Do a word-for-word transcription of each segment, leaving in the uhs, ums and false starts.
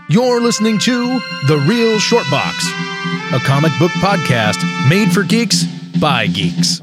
You're listening to The Real Short Box, a comic book podcast made for geeks by geeks.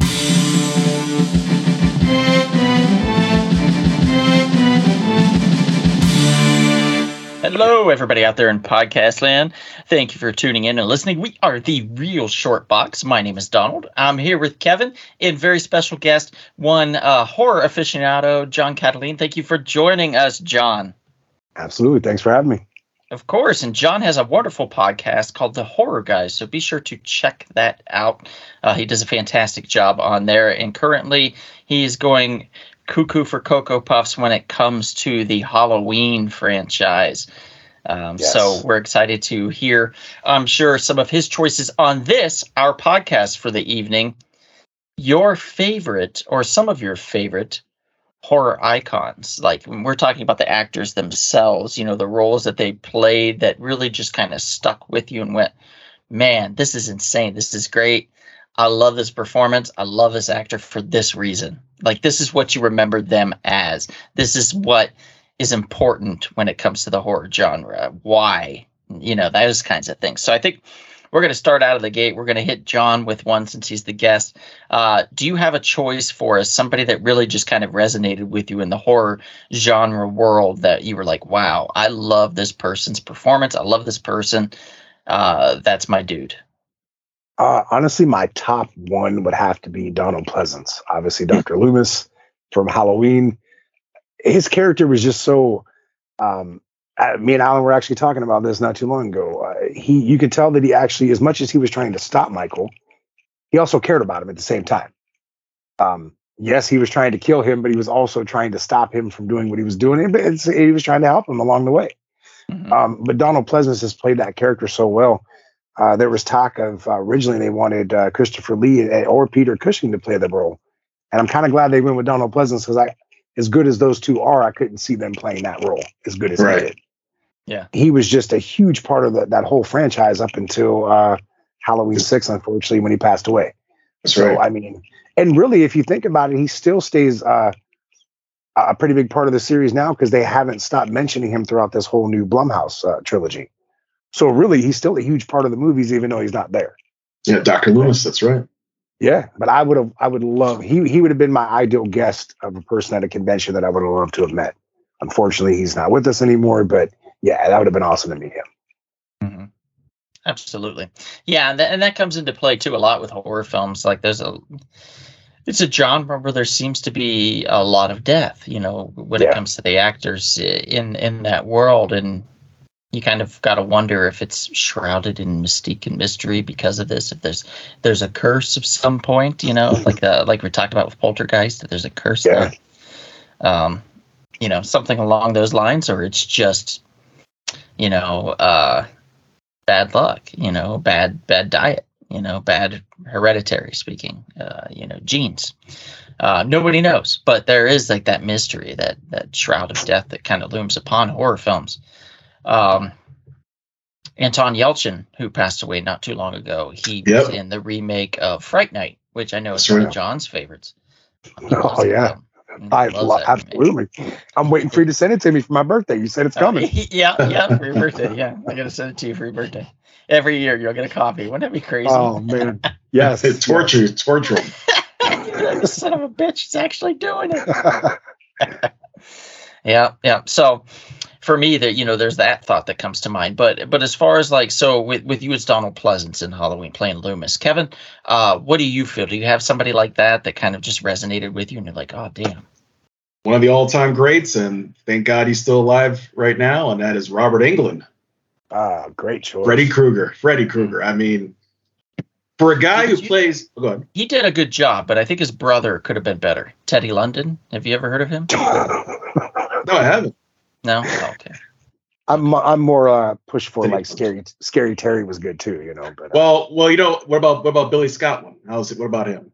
Hello, everybody out there in podcast land. Thank you for tuning in and listening. We are The Real Short Box. My name is Donald. I'm here with Kevin and very special guest, one uh, horror aficionado, John Cataline. Thank you for joining us, John. Absolutely. Thanks for having me. Of course. And John has a wonderful podcast called The Horror Guys, so be sure to check that out. Uh, he does a fantastic job on there. And currently, he's going cuckoo for Cocoa Puffs when it comes to the Halloween franchise. Um, yes. So we're excited to hear, I'm sure, some of his choices on this, our podcast for the evening. Your favorite, or some of your favorite, horror icons. Like, when we're talking about the actors themselves, you know, the roles that they played that really just kind of stuck with you and went, man, this is insane. This is great. I love this performance. I love this actor for this reason. Like, this is what you remember them as. This is what is important when it comes to the horror genre. Why? You know, those kinds of things. So I think we're going to start out of the gate. We're going to hit John with one since he's the guest. Uh, do you have a choice for us, somebody that really just kind of resonated with you in the horror genre world that you were like, wow, I love this person's performance. I love this person. Uh, that's my dude. Uh, honestly, my top one would have to be Donald Pleasence. Obviously, Doctor Loomis from Halloween. His character was just so... Um, Uh, me and Alan were actually talking about this not too long ago. Uh, he, you could tell that he actually, as much as he was trying to stop Michael, he also cared about him at the same time. Um, yes, he was trying to kill him, but he was also trying to stop him from doing what he was doing. But it's, he was trying to help him along the way. Mm-hmm. Um, but Donald Pleasence has played that character so well. Uh, there was talk of uh, originally they wanted uh, Christopher Lee or Peter Cushing to play the role, and I'm kind of glad they went with Donald Pleasence because I, as good as those two are, I couldn't see them playing that role as good as right. he did. Yeah, he was just a huge part of the, that whole franchise up until uh, Halloween six, unfortunately, when he passed away. That's so, right. I mean, and really, if you think about it, he still stays uh, a pretty big part of the series now because they haven't stopped mentioning him throughout this whole new Blumhouse uh, trilogy. So really, he's still a huge part of the movies, even though he's not there. Yeah, Doctor Loomis, that's right. Yeah, but I would have, I would love, he he would have been my ideal guest of a person at a convention that I would have loved to have met. Unfortunately, he's not with us anymore, but yeah, that would have been awesome to meet him. Mm-hmm. Absolutely. Yeah, and that, and that comes into play, too, a lot with horror films. Like, there's a, it's a genre where there seems to be a lot of death, you know, when yeah. it comes to the actors in, in that world. And you kind of got to wonder if it's shrouded in mystique and mystery because of this. If there's there's a curse of some point, you know, like uh, like we talked about with Poltergeist, that there's a curse yeah. there. Um, you know, something along those lines, or it's just, you know, uh, bad luck, you know, bad, bad diet, you know, bad hereditary speaking, uh, you know, genes. Uh, nobody knows, but there is like that mystery, that, that shroud of death that kind of looms upon horror films. Um, Anton Yelchin, who passed away not too long ago, he yep. was in the remake of Fright Night, which I know is That's one right. of John's favorites. Oh, yeah. I love absolutely. I'm waiting for you to send it to me for my birthday. You said it's coming. Uh, yeah, yeah, for your birthday. Yeah, I gotta send it to you for your birthday. Every year you'll get a copy. Wouldn't that be crazy? Oh man, yes. It's torture, yes. torture. The son of a bitch is actually doing it. yeah, yeah. So for me, that you know, there's that thought that comes to mind. But but as far as like, so with with you, it's Donald Pleasence in Halloween playing Loomis. Kevin, uh, what do you feel? Do you have somebody like that that kind of just resonated with you, and you're like, oh damn. One of the all-time greats, and thank God he's still alive right now, and that is Robert Englund. Ah, great choice. Freddy Krueger. Freddy Krueger. I mean, for a guy Did who you, plays... Oh, go ahead. He did a good job, but I think his brother could have been better. Teddy London. Have you ever heard of him? No, I haven't. No? Oh, okay. I'm I'm more uh, push for like scary Scary Terry was good too, you know. But uh, well, well, you know, what about what about Billy Scotland? How's it? What about him?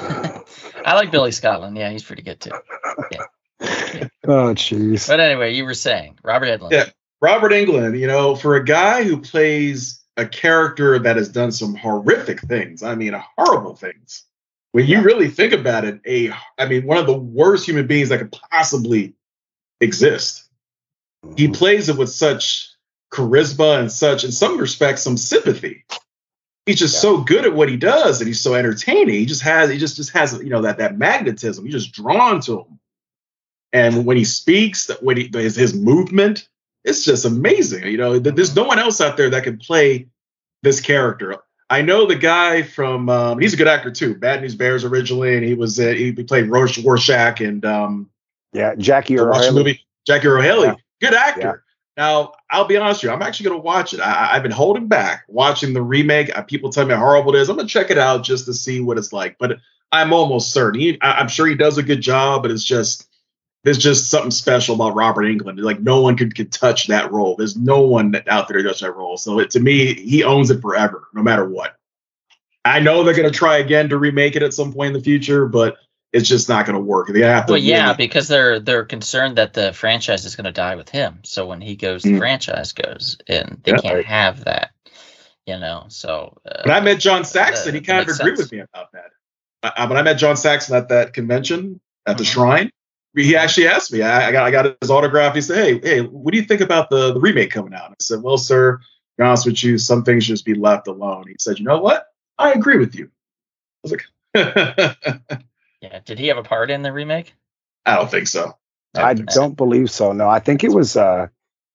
I like Billy Scotland. Yeah, he's pretty good too. Yeah. Yeah. Oh, jeez. But anyway, you were saying Robert Englund. Yeah, Robert Englund. You know, for a guy who plays a character that has done some horrific things. I mean, horrible things. When you really think about it, a I mean, one of the worst human beings that could possibly exist. He plays it with such charisma and such, in some respects, some sympathy. He's just yeah. so good at what he does, and he's so entertaining. He just has, he just, just has, you know, that that magnetism. You're just drawn to him. And when he speaks, when he his his movement, it's just amazing. You know, there's no one else out there that can play this character. I know the guy from um, he's a good actor too. Bad News Bears originally, and he was uh, he played Rosh Rorschach and um, yeah, Jackie Earle Haley. Movie Jackie Earle Haley, yeah. good actor. Yeah. Now, I'll be honest with you, I'm actually going to watch it. I, I've been holding back watching the remake. Uh, people tell me how horrible it is. I'm going to check it out just to see what it's like. But I'm almost certain. He, I, I'm sure he does a good job, but it's just there's just something special about Robert Englund. Like no one could, could touch that role. There's no one that, out there that does that role. So it, to me, he owns it forever, no matter what. I know they're going to try again to remake it at some point in the future, but it's just not going to work. They have to. Well, yeah, really, because they're they're concerned that the franchise is going to die with him. So when he goes, the mm. franchise goes, and they yeah, can't right. have that. You know, so. Uh, when I met John Saxon, uh, he kind of agreed sense. with me about that. Uh, when I met John Saxon at that convention at the mm-hmm. Shrine, he actually asked me. I, I got I got his autograph. He said, "Hey, hey, what do you think about the, the remake coming out?" I said, "Well, sir, to be honest with you, some things should just be left alone." He said, "You know what? I agree with you." I was like. Yeah, did he have a part in the remake? I don't think so. I, I don't, don't believe so. No, I think it was uh,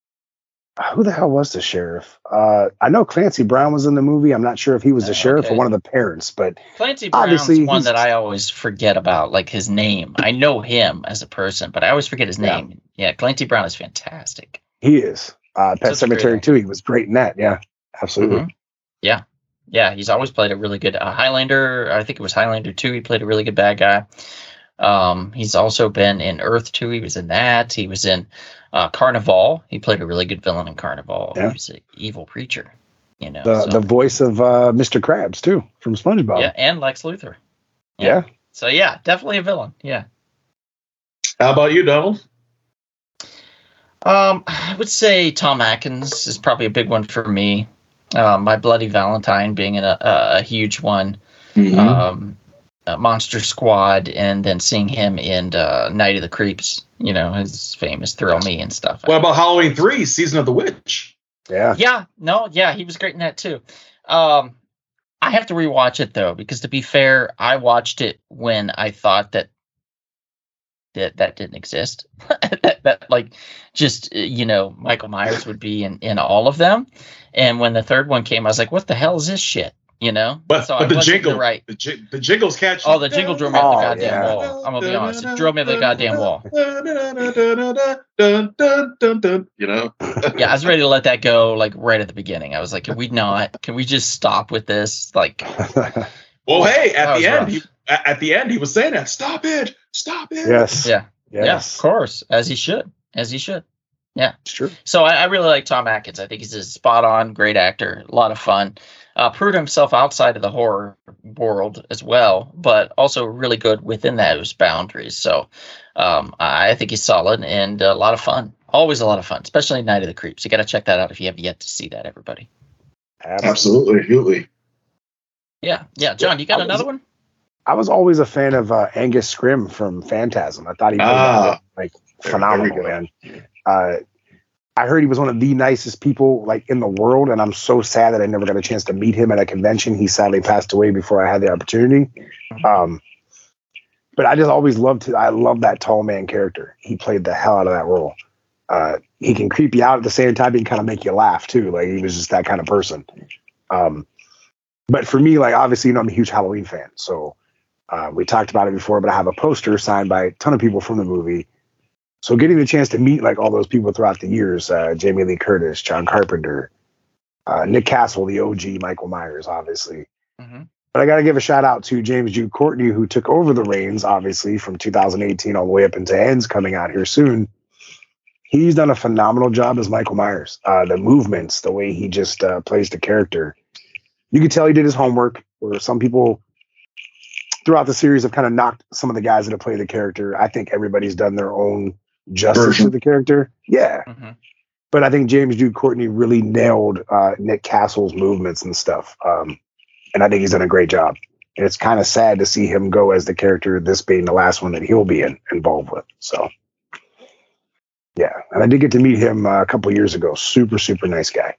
who the hell was the sheriff? Uh, I know Clancy Brown was in the movie. I'm not sure if he was the uh, sheriff okay. or one of the parents, but Clancy Brown's one that I always forget about, like his name. I know him as a person, but I always forget his name. Yeah, yeah Clancy Brown is fantastic. He is. Uh, Pet Sematary too. He was great in that. Yeah, absolutely. Mm-hmm. Yeah. Yeah, he's always played a really good uh, Highlander. I think it was Highlander two. He played a really good bad guy. Um, he's also been in Earth two. He was in that. He was in uh, Carnival. He played a really good villain in Carnival. Yeah. He was an evil preacher. You know, the so. the voice of uh, Mister Krabs too from SpongeBob. Yeah, and Lex Luthor. Yeah. yeah. So yeah, definitely a villain. Yeah. How about you, Donald? Um, I would say Tom Atkins is probably a big one for me. Uh, My Bloody Valentine being a, a huge one, mm-hmm. um, uh, Monster Squad, and then seeing him in uh, Night of the Creeps, you know, his famous Thrill Me and stuff. What about Halloween three, Season of the Witch? Yeah. Yeah, no, yeah, he was great in that too. Um, I have to rewatch it though, because to be fair, I watched it when I thought that that, that didn't exist. that, that like just, you know, Michael Myers would be in, in all of them. And when the third one came, I was like, what the hell is this shit? You know? But, so but I the jingle, right. the, j- the jingles catch. Oh, the jingle drove me up oh, the goddamn yeah. wall. I'm going to be honest. It drove me up the goddamn wall. You know? Yeah, I was ready to let that go, like, right at the beginning. I was like, can we not? Can we just stop with this? Like, well, hey, at the end, he, at the end, he was saying that. Stop it. Stop it. Yes. Yeah. Yes. Yeah, of course. As he should. As he should. Yeah, it's true. So I, I really like Tom Atkins. I think he's a spot on, great actor, a lot of fun. Uh, proved himself outside of the horror world as well, but also really good within those boundaries. So um, I think he's solid and a lot of fun. Always a lot of fun, especially Night of the Creeps. You got to check that out if you have yet to see that, everybody. Absolutely, absolutely. Yeah, yeah. John, you got was, another one? I was always a fan of uh, Angus Scrimm from Phantasm. I thought he was ah, like phenomenal, man. Uh, I heard he was one of the nicest people like in the world, and I'm so sad that I never got a chance to meet him at a convention. He sadly passed away before I had the opportunity. Um, but I just always loved to, I love that tall man character. He played the hell out of that role. Uh, he can creep you out at the same time. He can kind of make you laugh too. Like he was just that kind of person. Um, but for me, like obviously, you know, I'm a huge Halloween fan. So uh, we talked about it before, but I have a poster signed by a ton of people from the movie. So getting the chance to meet like all those people throughout the years, uh, Jamie Lee Curtis, John Carpenter, uh, Nick Castle, the O G Michael Myers, obviously. Mm-hmm. But I got to give a shout out to James Jude Courtney, who took over the reins, obviously, from two thousand eighteen all the way up into Ends coming out here soon. He's done a phenomenal job as Michael Myers. Uh, the movements, the way he just uh, plays the character. You could tell he did his homework, where some people throughout the series have kind of knocked some of the guys that have played the character. I think everybody's done their own justice version to the character. Yeah. Mm-hmm. But I think James Jude Courtney really nailed uh, Nick Castle's movements and stuff. Um, and I think he's done a great job. And it's kind of sad to see him go as the character, this being the last one that he'll be in, involved with. So, Yeah, and I did get to meet him uh, a couple of years ago. Super, super nice guy.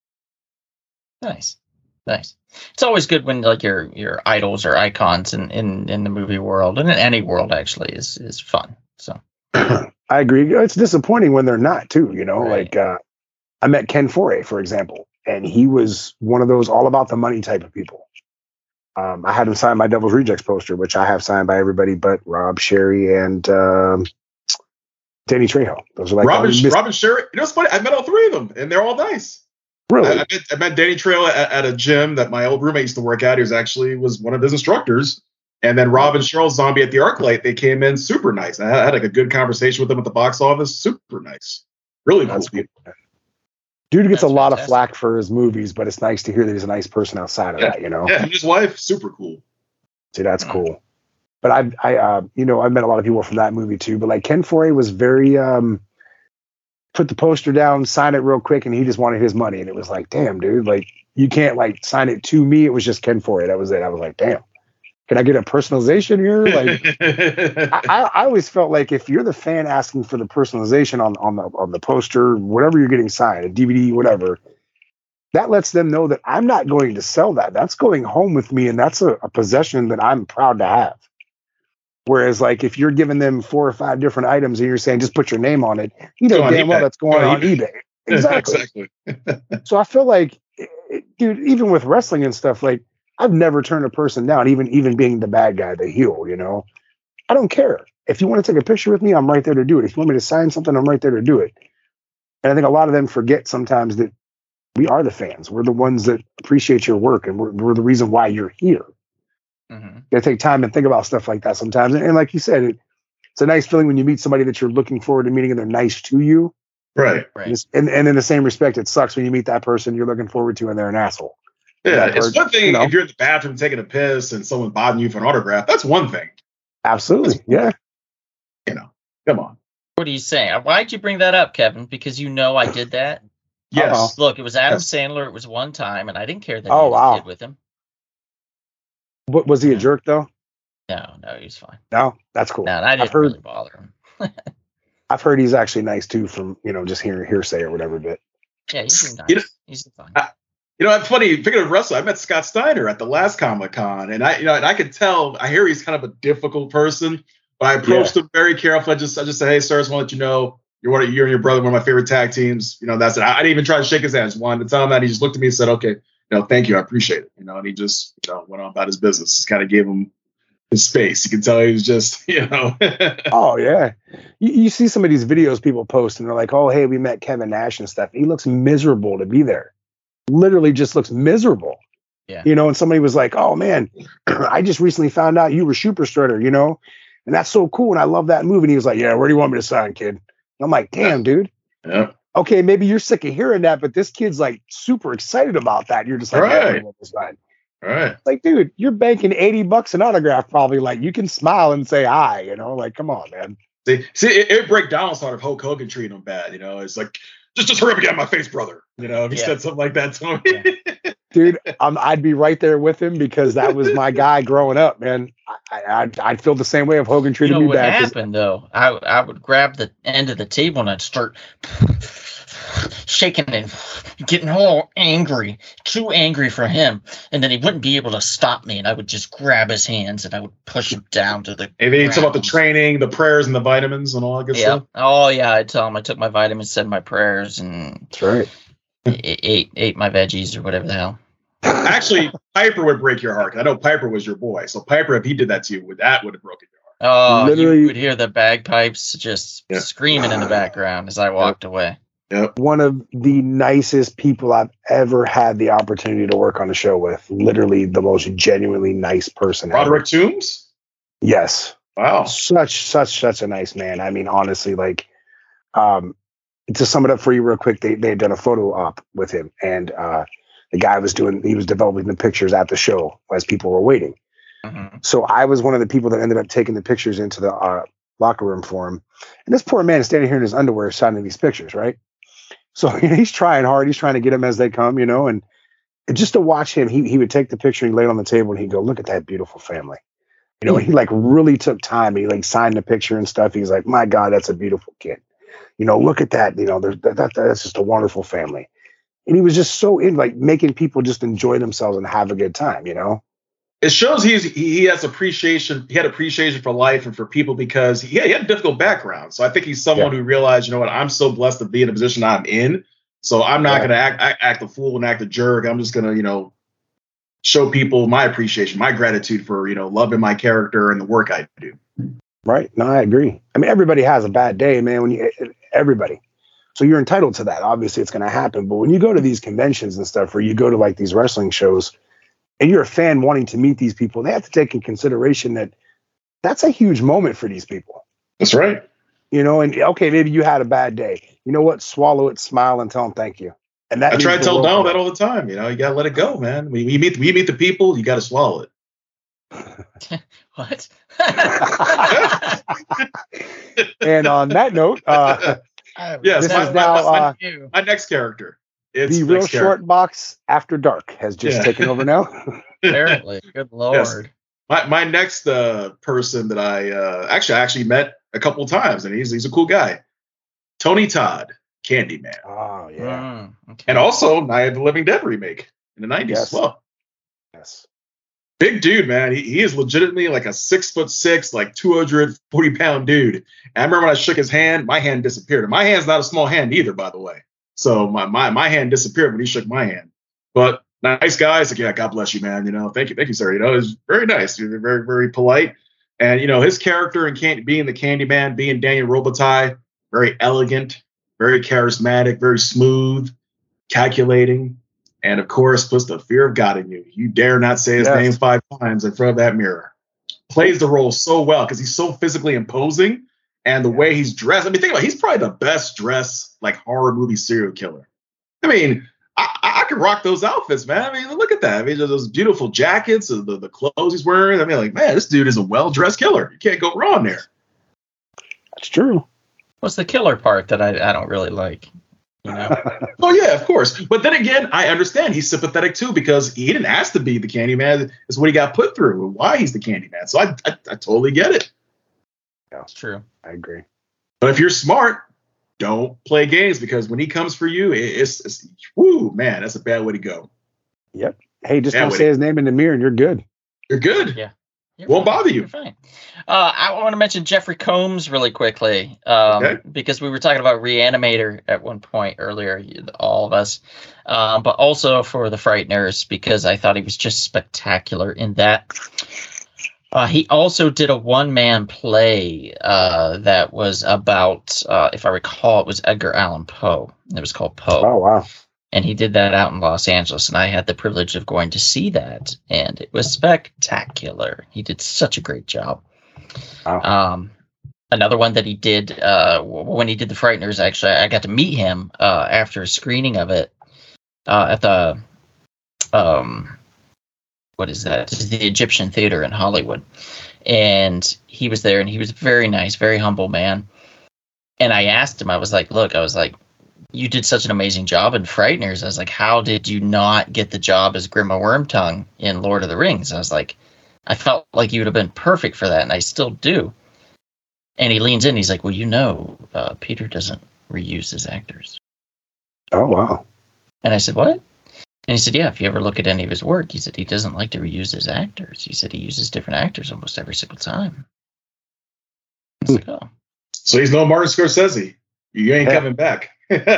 Nice, nice. It's always good when like your your idols or icons in, in, in the movie world and in any world actually is is fun. So I agree. It's disappointing when they're not too. You know, Right. like uh, I met Ken Foray, for example, and he was one of those all about the money type of people. Um, I had him sign my Devil's Rejects poster, which I have signed by everybody but Rob, Sherry, and um, Danny Trejo. Those are like Robin, mis- Robin Sherry. You know, it's funny. I met all three of them, and they're all nice. really. I, I, met, I met Danny Trejo at, at a gym that my old roommate used to work at. He was actually was one of his instructors. And then Rob and Cheryl Zombie at the ArcLight, they came in super nice. I had, I had like a good conversation with them at the box office. Super nice. Really cool That's people. Dude gets That's a lot fantastic. of flack for his movies, but it's nice to hear that he's a nice person outside of Yeah. that. You know. Yeah, him and his wife, super cool. See, that's Mm. cool. But I, I, uh, you know, I've met a lot of people from that movie too. But like Ken Foray was very, um, put the poster down, sign it real quick, and he just wanted his money. And it was like, damn, dude, like you can't like sign it to me. It was just Ken Foray. That was it. I was like, damn, can I get a personalization here? Like, I, I, I always felt like if you're the fan asking for the personalization on on the on the poster, whatever you're getting signed, a D V D, whatever. That lets them know that I'm not going to sell that. That's going home with me, and that's a, a possession that I'm proud to have. Whereas, like, if you're giving them four or five different items and you're saying just put your name on it, you know Go on damn well eBay. that's going Go on on eBay. Exactly. exactly. So I feel like, it- dude, even with wrestling and stuff, like I've never turned a person down, even even being the bad guy, the heel. You know, I don't care. If you want to take a picture with me, I'm right there to do it. If you want me to sign something, I'm right there to do it. And I think a lot of them forget sometimes that we are the fans. We're the ones that appreciate your work, and we're, we're the reason why you're here. hmm You gotta take time and think about stuff like that sometimes. And, and like you said, it, it's a nice feeling when you meet somebody that you're looking forward to meeting and they're nice to you. Right. Right. And, it's- and, and in the same respect, it sucks when you meet that person you're looking forward to and they're an asshole. Yeah, That it's part, one thing you know. if you're in the bathroom taking a piss and someone's bothering you for an autograph. That's one thing. Absolutely. Yeah. You know, come on. What are you saying? Why'd you bring that up, Kevin? Because you know I did that. Yes. Uh-oh. Look, it was Adam Yes. Sandler. It was one time, and I didn't care that Oh, he had wow. his kid with him. What, was he a jerk though? No, no, he was fine. No, that's cool. No, and I didn't heard- really bother him. I've heard he's actually nice too from, you know, just hearing hearsay or whatever, but Yeah, he's nice. You know- he's fine. I- You know, it's funny. Speaking of wrestling, I met Scott Steiner at the last Comic Con, and I, you know, and I could tell. I hear he's kind of a difficult person, but I approached him very carefully. I just, I just said, "Hey, sir, I just want to let you know you're one of you and your brother, one of my favorite tag teams." You know, that's it. I, I didn't even try to shake his hand. I just wanted to tell him that. He just looked at me and said, "Okay, you know, thank you, I appreciate it." You know, and he just, you know, went on about his business. Just kind of gave him his space. You can tell he was just, you know. oh yeah. You, you see some of these videos people post and they're like, oh, hey, we met Kevin Nash and stuff. He looks miserable to be there. Literally just looks miserable. Yeah. You know, and somebody was like, oh man, I just recently found out you were Super Strutter, you know, and that's so cool. And I love that movie. And he was like, yeah, where do you want me to sign, kid? And I'm like, damn, dude. Yeah. Okay, maybe you're sick of hearing that, but this kid's like super excited about that. You're just like, yeah, where do Right. you want me to sign? All right. Like, dude, you're banking eighty bucks an autograph, probably. Like, you can smile and say hi, you know, like, come on, man. See, see, it, it break down sort of Hulk Hogan treating him bad. You know, it's like, just, just hurry up and get out of my face, brother. You know, if he Yeah. said something like that to me. Dude, um, I'd be right there with him because that was my guy growing up, man. I, I, I'd, I'd feel the same way if Hogan You treated know me what bad. 'cause- happened though? I I would grab the end of the table and I'd start shaking and getting all angry, too angry for him, and then he wouldn't be able to stop me, and I would just grab his hands and I would push him down to the. And then you talk about the ground. training, the prayers, and the vitamins, and all that good Yeah. stuff. Oh yeah. I tell him I took my vitamins, said my prayers, and That's right. a- ate ate my veggies or whatever the hell. Actually, Piper would break your heart. I know Piper was your boy, so Piper, if he did that to you, would that would have broken your heart. Oh, Literally- you would hear the bagpipes just Yeah. screaming in the background as I walked away. One of the nicest people I've ever had the opportunity to work on a show with. Literally the most genuinely nice person ever. Roderick Toombs. Yes. Wow. Such, such, such a nice man. I mean, honestly, like, um, to sum it up for you real quick, they, they had done a photo op with him, and uh, the guy was doing, he was developing the pictures at the show as people were waiting. Mhm. So I was one of the people that ended up taking the pictures into the uh, locker room for him. And this poor man is standing here in his underwear signing these pictures, right? So you know, he's trying hard. He's trying to get them as they come, you know, and just to watch him, he, he would take the picture and lay it on the table and he'd go, look at that beautiful family. You know, he like really took time. He like signed the picture and stuff. He's like, my God, that's a beautiful kid. you know, look at that. You know, that, that that's just a wonderful family. And he was just so in like making people just enjoy themselves and have a good time, you know? It shows he's he has appreciation. He had appreciation for life and for people because he, he had a difficult background. So I think he's someone Yeah. who realized, you know what, I'm so blessed to be in the position I'm in. So I'm not Yeah. going to act, act act a fool and act a jerk. I'm just going to, you know, show people my appreciation, my gratitude for, you know, loving my character and the work I do. Right. No, I agree. I mean, everybody has a bad day, man. When you everybody, so you're entitled to that. Obviously, it's going to happen. But when you go to these conventions and stuff, or you go to like these wrestling shows, and you're a fan wanting to meet these people, they have to take in consideration that that's a huge moment for these people. That's right. You know, and okay, maybe you had a bad day. You know what? Swallow it, smile, and tell them thank you. And that I try to means the tell world Donald to that all the time. You know, you got to let it go, man. We, we meet we meet the people. You got to swallow it. What? And on that note, uh, Yes, this my- is my- now my- uh, My next character. It's the Real next Short character. Box After Dark has just Yeah. taken over now. Apparently. Good lord. My my next uh, person that I uh, actually I actually met a couple of times, and he's he's a cool guy. Tony Todd, Candyman, Oh yeah, Mm, okay. and also Night of the Living Dead remake in the nineties Yes. as well. yes. Big dude, man. He, he is legitimately like a six foot six, like two hundred forty pound dude. And I remember when I shook his hand, my hand disappeared. And my hand's not a small hand either, by the way. So my my my hand disappeared when he shook my hand. But nice guy. He's like, yeah, God bless you, man. You know, thank you, thank you, sir. You know, he's very nice. He's very, very polite. And you know, his character in can- being the Candyman, being Daniel Robitaille, very elegant, very charismatic, very smooth, calculating. And of course, puts the fear of God in you. You dare not say his Yes. name five times in front of that mirror. Plays the role so well because he's so physically imposing, and the way he's dressed. I mean, think about it, he's probably the best dressed like horror movie serial killer. I mean, I, I, I could rock those outfits, man. I mean, look at that. I mean, those beautiful jackets, the, the clothes he's wearing. I mean, like, man, this dude is a well dressed killer. You can't go wrong there. That's true. What's the killer part that I, I don't really like? You know? Oh yeah, of course. But then again, I understand he's sympathetic too because he didn't ask to be the Candyman. It's what he got put through and why he's the Candyman. So I, I, I totally get it. It's true. I agree. But if you're smart, don't play games because when he comes for you, it, it's, it's whoo, man, that's a bad way to go. Yep. Hey, just Yeah, don't wait. say his name in the mirror and you're good. You're good. Yeah. You're Won't fine. bother you. You're fine. Uh, I want to mention Jeffrey Combs really quickly um, Okay. because we were talking about Reanimator at one point earlier, all of us, um, but also for The Frighteners because I thought he was just spectacular in that. Uh, he also did a one-man play uh, that was about, uh, if I recall, it was Edgar Allan Poe. It was called Poe. Oh wow. And he did that out in Los Angeles, and I had the privilege of going to see that, and it was spectacular. He did such a great job. Wow. Um, another one that he did uh, w- when he did The Frighteners, actually, I got to meet him uh, after a screening of it uh, at the, um, what is that? It's the Egyptian Theater in Hollywood. And he was there, and he was very nice, very humble man. And I asked him, I was like, look, I was like, you did such an amazing job in Frighteners. I was like, how did you not get the job as Grima Wormtongue in Lord of the Rings? I was like, I felt like you would have been perfect for that, and I still do. And he leans in, he's like, well, you know, uh, Peter doesn't reuse his actors. Oh wow. And I said, what? And he said, yeah, if you ever look at any of his work, he said he doesn't like to reuse his actors. He said he uses different actors almost every single time. I was like, oh. So he's no Martin Scorsese. You ain't Yeah. coming back.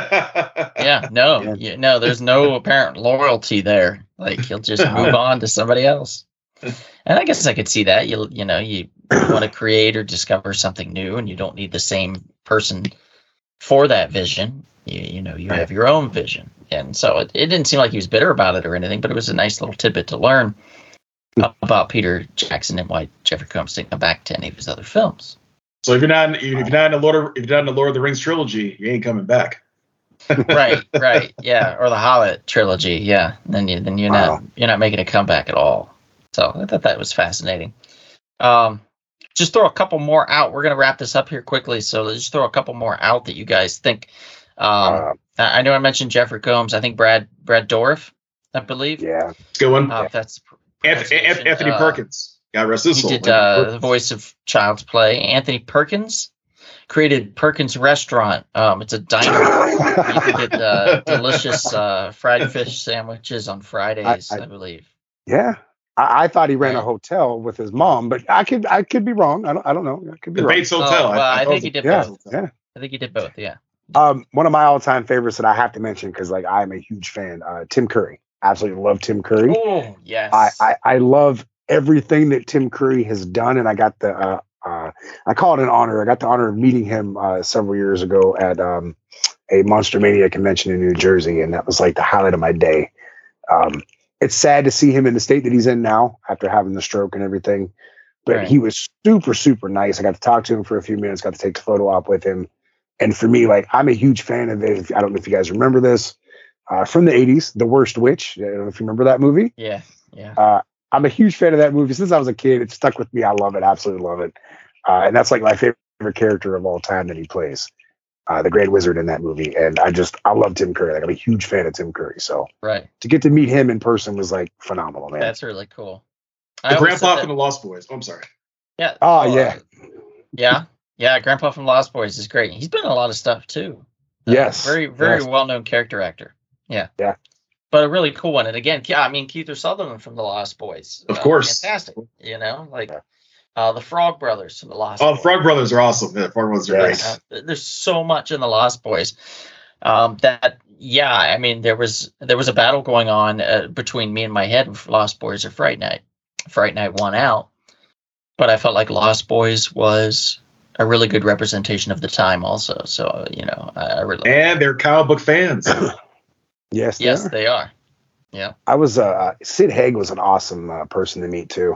Yeah, no, Yeah. yeah, no, there's no apparent loyalty there. Like he'll just move on to somebody else. And I guess I could see that. You you know, you want to create or discover something new, and you don't need the same person for that vision. You, you know, you have your own vision. And so it, it didn't seem like he was bitter about it or anything, but it was a nice little tidbit to learn about Peter Jackson and why Jeffrey Combs didn't come back to any of his other films. So if you're not if you're not in the Lord of, if you're not in the Lord of the Rings trilogy, you ain't coming back. Right, right, yeah, or the Hobbit trilogy, yeah. Then you then you're Wow. not you're not making a comeback at all. So I thought that was fascinating. Um, just throw a couple more out. We're gonna wrap this up here quickly, so let's just throw a couple more out that you guys think. Um, Uh, I I know I mentioned Jeffrey Combs. I think Brad Brad Dourif, I believe. yeah. It's a good one. Uh, if that's the Anthony, pronunciation. Anthony Uh, Perkins. God rest his He soul. did Anthony uh, the Perkins. voice of Child's Play. Anthony Perkins. created Perkins Restaurant. Um, it's a diner. You can get uh, delicious uh, fried fish sandwiches on Fridays, I, I, I believe. Yeah, I, I thought he ran right. a hotel with his mom, but I could I could be wrong. I don't I don't know. I could be the wrong. Bates Hotel. Oh, well, I, I, I think he did yeah, both. Yeah, I think he did both. Yeah. Um, one of my all-time favorites that I have to mention because like I'm a huge fan. Uh, Tim Curry. Absolutely love Tim Curry. Oh yes. I, I I love everything that Tim Curry has done, and I got the uh, uh, I call it an honor. I got the honor of meeting him uh, several years ago at um, a Monster Mania convention in New Jersey, and that was like the highlight of my day. Um, it's sad to see him in the state that he's in now after having the stroke and everything, but right. he was super super nice. I got to talk to him for a few minutes, got to take a photo op with him, and for me, like I'm a huge fan of it. I don't know if you guys remember this uh, from the eighties, The Worst Witch. I don't know if you remember that movie. Yeah, yeah. Uh, I'm a huge fan of that movie since I was a kid. It stuck with me. I love it. Absolutely love it. Uh, and that's like my favorite character of all time that he plays, uh, the Grand Wizard in that movie. And I just, I love Tim Curry. Like I'm a huge fan of Tim Curry. So right. to get to meet him in person was like phenomenal, man. That's really cool. The Grandpa from the Lost Boys. Oh, I'm sorry. Yeah. Oh, oh yeah. Uh, yeah. Yeah. Grandpa from Lost Boys is great. He's been in a lot of stuff too. Uh, yes. Very, very yes. well-known character actor. Yeah. Yeah. But a really cool one. And again, I mean, Kiefer Sutherland from the Lost Boys. Of uh, course. Fantastic. You know, like uh, the Frog Brothers from the Lost oh, Boys. Oh, the Frog Brothers are awesome. The Frog Brothers are yes. great. Uh, there's so much in the Lost Boys um, that, yeah, I mean, there was there was a battle going on uh, between me and my head with Lost Boys or Fright Night. Fright Night won out. But I felt like Lost Boys was a really good representation of the time also. So, you know, I, I really... And they're comic book fans. yes, they yes, are. they are. Yeah. I was, uh, Sid Haig was an awesome uh, person to meet too.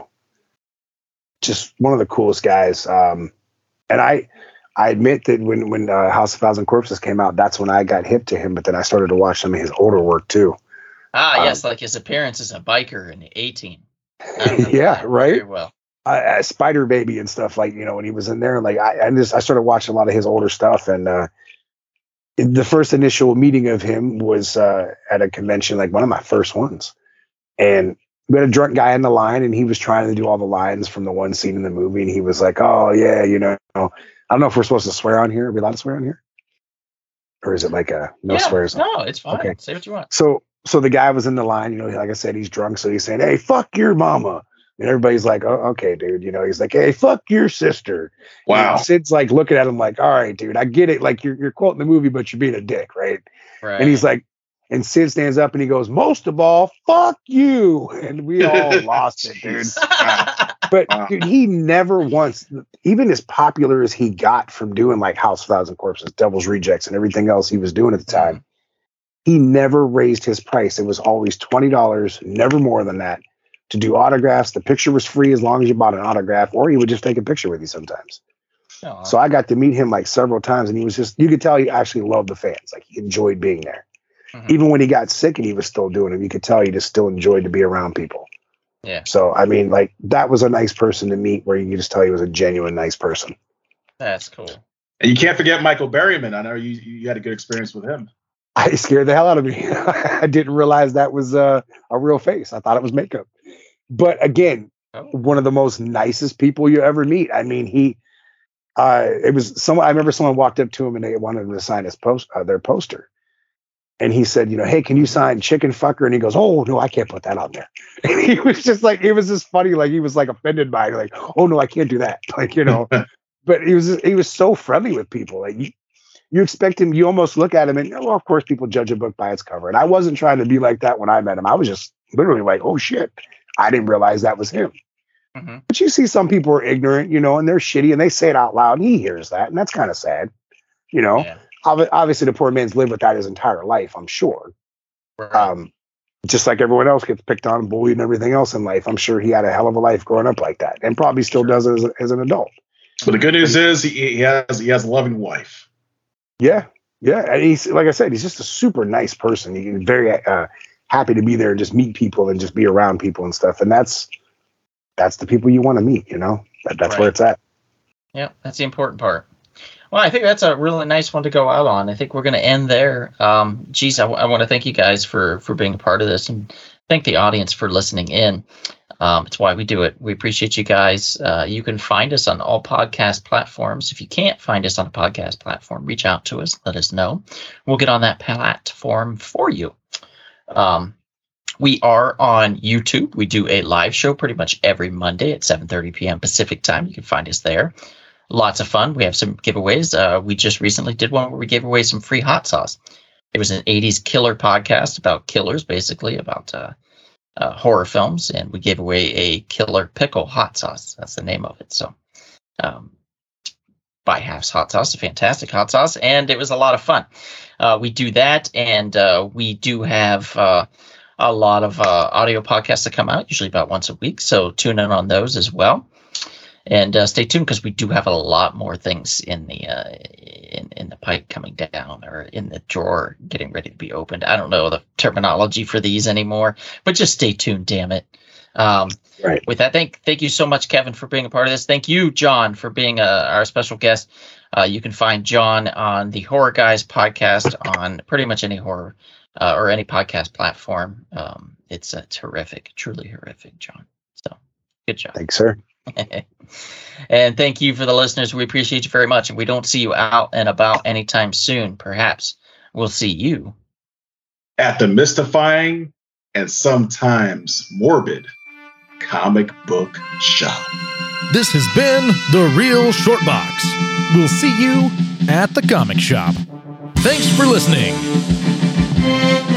Just one of the coolest guys. Um, and I, I admit that when, when uh, House of Thousand Corpses came out, that's when I got hip to him, but then I started to watch some of his older work too. Ah, um, yes, like his appearance as a biker in the A-Team. Yeah, right. Very well. Uh, Spider Baby and stuff, like, you know, when he was in there, like I, I just I started watching a lot of his older stuff, and uh, the first initial meeting of him was uh, at a convention, like one of my first ones, and we had a drunk guy in the line, and he was trying to do all the lines from the one scene in the movie, and he was like, "Oh yeah, you know, I don't know if we're supposed to swear on here. Are we allowed to swear on here, or is it like a no yeah, swears? No, it's fine. Okay. Say what you want." So, so the guy was in the line, you know, like I said, he's drunk, so he's saying, "Hey, fuck your mama." And everybody's like, "Oh, okay, dude." You know, he's like, "Hey, fuck your sister." Wow. And Sid's like looking at him like, "All right, dude, I get it. Like you're you're quoting the movie, but you're being a dick, right?" Right. And he's like, and Sid stands up and he goes, "Most of all, fuck you." And we all lost it, dude. But Wow. dude, he never once, even as popular as he got from doing like House of Thousand Corpses, Devil's Rejects, and everything else he was doing at the time, mm-hmm. he never raised his price. It was always twenty dollars, never more than that. To do autographs. The picture was free as long as you bought an autograph, or he would just take a picture with you sometimes. Aww. So I got to meet him like several times, and he was just, you could tell he actually loved the fans. Like he enjoyed being there. Mm-hmm. Even when he got sick and he was still doing it, you could tell he just still enjoyed to be around people. Yeah. So, I mean, like that was a nice person to meet where you could just tell he was a genuine nice person. That's cool. And you can't forget Michael Berryman. I know you, you had a good experience with him. I scared the hell out of me. I didn't realize that was uh, a real face. I thought it was makeup. But again, oh. one of the most nicest people you ever meet. I mean, he, uh, it was someone, I remember someone walked up to him and they wanted him to sign his post, uh, their poster. And he said, you know, "Hey, can you sign Chicken Fucker?" And he goes, "Oh no, I can't put that on there." And he was just like, it was just funny. Like he was like offended by it. Like, "Oh no, I can't do that." Like, you know, but he was, just, he was so friendly with people. Like you, you expect him, you almost look at him and, well, of course people judge a book by its cover. And I wasn't trying to be like that when I met him. I was just literally like, oh shit. I didn't realize that was him. Mm-hmm. But you see some people are ignorant, you know, and they're shitty and they say it out loud and he hears that. And that's kind of sad. You know, yeah. Ob- obviously the poor man's lived with that his entire life, I'm sure. Right. Um, just like everyone else gets picked on, bullied and everything else in life. I'm sure he had a hell of a life growing up like that and probably still sure. does as, a, as an adult. But the good news is he, he has he has a loving wife. Yeah. Yeah. And he's, like I said, he's just a super nice person. He's very, uh, happy to be there and just meet people and just be around people and stuff. And that's, that's the people you want to meet, you know, that, that's right. where it's at. Yeah. That's the important part. Well, I think that's a really nice one to go out on. I think we're going to end there. Um, geez, I, w- I want to thank you guys for, for being a part of this and thank the audience for listening in. Um, it's why we do it. We appreciate you guys. Uh, you can find us on all podcast platforms. If you can't find us on a podcast platform, reach out to us. Let us know. We'll get on that platform for you. Um, we are on YouTube. We do a live show pretty much every Monday at seven thirty p.m. Pacific time. You can find us there. Lots of fun. We have some giveaways. Uh, we just recently did one where we gave away some free hot sauce. It was an eighties killer podcast about killers, basically, about uh, uh, horror films, and we gave away a killer pickle hot sauce. That's the name of it. So, um, By Half's hot sauce, a fantastic hot sauce, and it was a lot of fun. Uh, we do that, and uh, we do have uh, a lot of uh, audio podcasts that come out, usually about once a week, so tune in on those as well. And uh, stay tuned, because we do have a lot more things in the uh, in in the pipe coming down, or in the drawer getting ready to be opened. I don't know the terminology for these anymore, but just stay tuned, damn it. Um, right. With that, thank thank you so much, Kevin, for being a part of this. Thank you, John, for being uh, our special guest. Uh, you can find John on the Horror Guys podcast on pretty much any horror uh, or any podcast platform. Um, it's uh, terrific, truly horrific, John. So good job. Thanks, sir. And thank you for the listeners. We appreciate you very much. And we don't see you out and about anytime soon. Perhaps we'll see you at the mystifying and sometimes morbid comic book shop. This has been The Real Short Box. We'll see you at the comic shop. Thanks for listening.